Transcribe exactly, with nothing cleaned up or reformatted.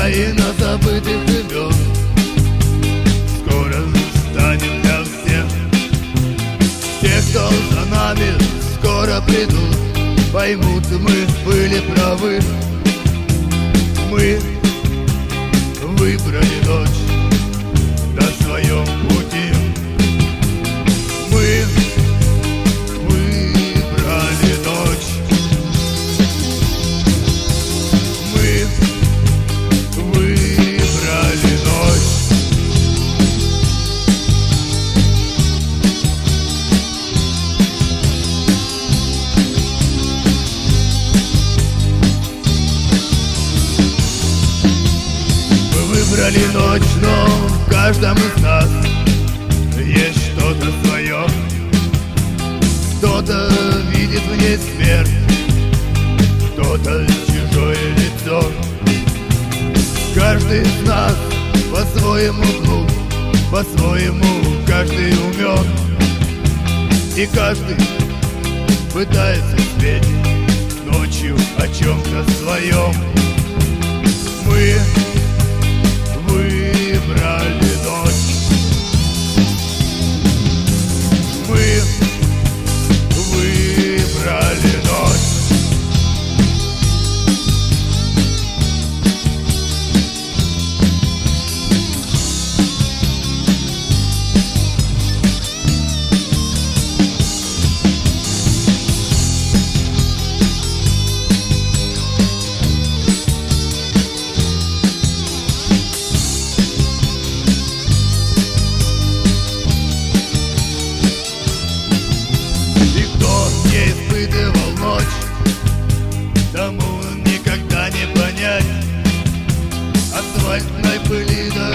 хозяина забытых имен. Скоро станем для всех. Те, кто за нами, скоро придут, поймут, мы были правы. Мы выбрали ночь на своем пути. Мы выбрали ночь. Мы выбрали ночь. Выбрали ночь, но в каждом из нас есть что-то свое. Кто-то видит в ней смерть, кто-то чужое лицо. Каждый из нас по-своему глуп, по-своему каждый умен. И каждый пытается спеть ночью о чем-то своем. Мы выбрали ночь. Мы выбрали ночь. Тому никогда не понять асфальтной пыли.